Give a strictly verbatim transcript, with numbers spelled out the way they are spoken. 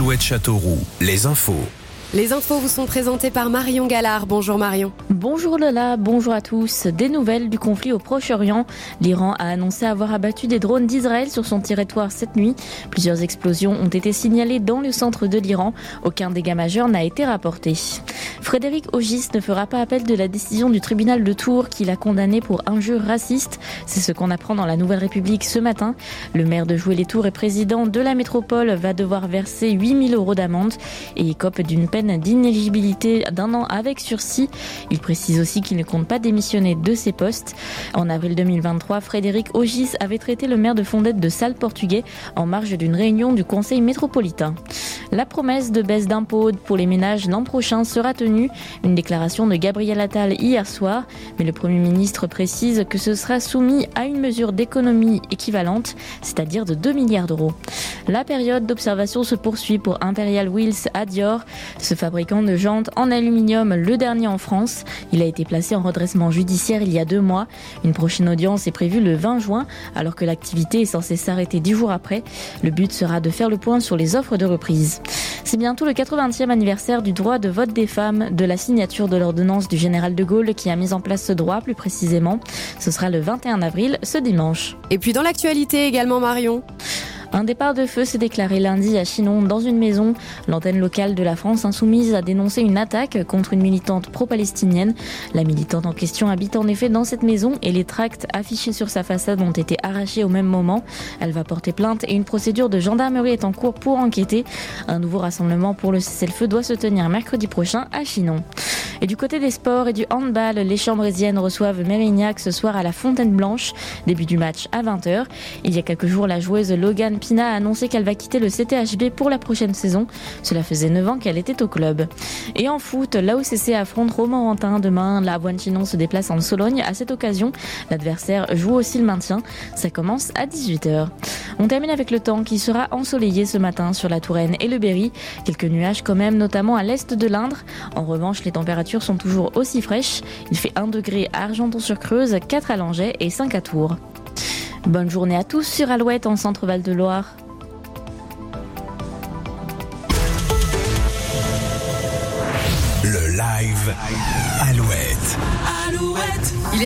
Alouette Châteauroux, les infos. Les infos vous sont présentées par Marion Gallard. Bonjour Marion. Bonjour Lola, bonjour à tous. Des nouvelles du conflit au Proche-Orient. L'Iran a annoncé avoir abattu des drones d'Israël sur son territoire cette nuit. Plusieurs explosions ont été signalées dans le centre de l'Iran. Aucun dégât majeur n'a été rapporté. Frédéric Ogis ne fera pas appel de la décision du tribunal de Tours qui l'a condamné pour injures racistes. C'est ce qu'on apprend dans la Nouvelle République ce matin. Le maire de Joué-les-Tours et président de la métropole va devoir verser huit mille euros d'amende et écope d'une peine d'inéligibilité d'un an avec sursis. Il précise aussi qu'il ne compte pas démissionner de ses postes. En avril deux mille vingt-trois, Frédéric Ogis avait traité le maire de Fondette de sale portugais en marge d'une réunion du conseil métropolitain. La promesse de baisse d'impôts pour les ménages l'an prochain sera tenue. Une déclaration de Gabriel Attal hier soir. Mais le Premier ministre précise que ce sera soumis à une mesure d'économie équivalente, c'est-à-dire de deux milliards d'euros. La période d'observation se poursuit pour Imperial Wheels à Dior. Ce fabricant de jantes en aluminium, le dernier en France. Il a été placé en redressement judiciaire il y a deux mois. Une prochaine audience est prévue le vingt juin, alors que l'activité est censée s'arrêter dix jours après. Le but sera de faire le point sur les offres de reprise. C'est bientôt le quatre-vingtième anniversaire du droit de vote des femmes, de la signature de l'ordonnance du général de Gaulle qui a mis en place ce droit plus précisément. Ce sera le vingt et un avril, ce dimanche. Et puis dans l'actualité également Marion. Un départ de feu s'est déclaré lundi à Chinon dans une maison. L'antenne locale de la France Insoumise a dénoncé une attaque contre une militante pro-palestinienne. La militante en question habite en effet dans cette maison et les tracts affichés sur sa façade ont été arrachés au même moment. Elle va porter plainte et une procédure de gendarmerie est en cours pour enquêter. Un nouveau rassemblement pour le cessez-le-feu doit se tenir mercredi prochain à Chinon. Et du côté des sports et du handball, les Chambrésiennes reçoivent Mérignac ce soir à la Fontaine Blanche. Début du match à vingt heures. Il y a quelques jours, la joueuse Logan Pina a annoncé qu'elle va quitter le C T H B pour la prochaine saison. Cela faisait neuf ans qu'elle était au club. Et en foot, l'A O C C affronte Romorantin demain. La Avoine-Chinon se déplace en Sologne. À cette occasion, l'adversaire joue aussi le maintien. Ça commence à dix-huit heures. On termine avec le temps qui sera ensoleillé ce matin sur la Touraine et le Berry. Quelques nuages quand même, notamment à l'est de l'Indre. En revanche, les températures sont toujours aussi fraîches. Il fait un degré à Argenton-sur-Creuse, quatre à Langeais et cinq à Tours. Bonne journée à tous sur Alouette en Centre-Val de Loire. Le live Alouette. Alouette. Il est